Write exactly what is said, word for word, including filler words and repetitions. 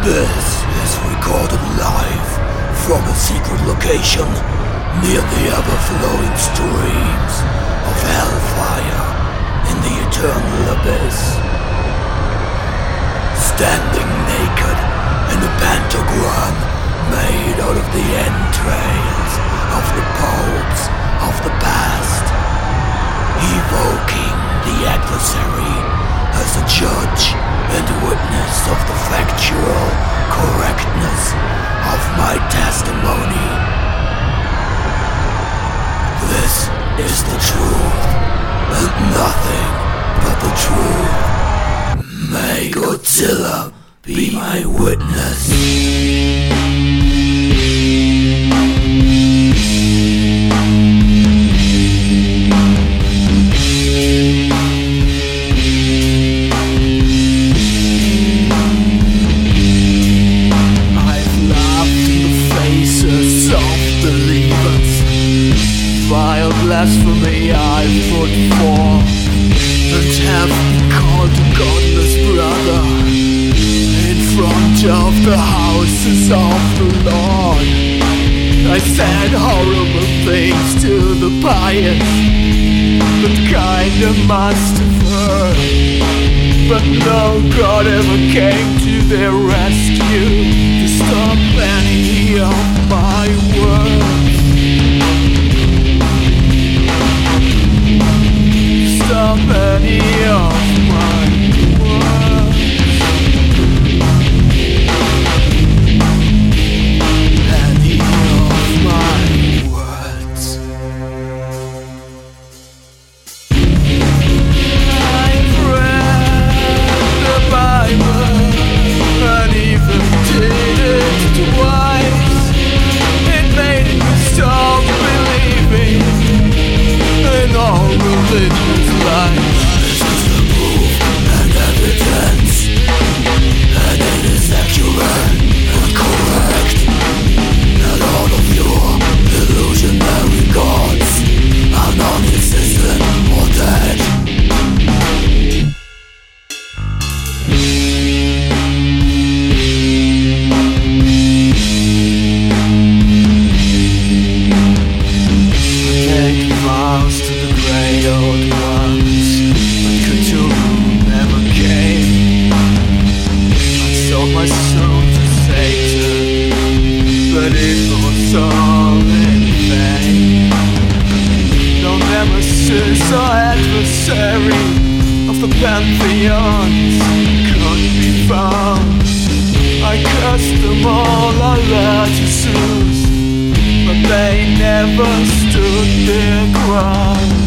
This is recorded live from a secret location near the ever-flowing streams of hellfire in the eternal abyss. Standing naked in a pentagram made out of the entrails of the popes of the past, evoking the adversary as a judge and witness of the factual correctness of my testimony. This is the truth, and nothing but the truth. May Godzilla be my witness. Blasphemy I put forth, and have been called a godless brother in front of the houses of the Lord. I said horrible things to the pious, but kinda must have heard. But no God ever came to their rescue to stop any of my words. Stop any of my words. Any of my words. I've read the Bible and even did it twice. It made me stop believing in all religions. This is the proof and evidence, and it is accurate and correct, that all of your illusionary gods are non-existent or dead. Take vows to the great old one, my soul to Satan, but it was all in vain. No nemesis or adversary of the pantheons could be found. I cursed them all, I learned to Zeus, but they never stood their ground.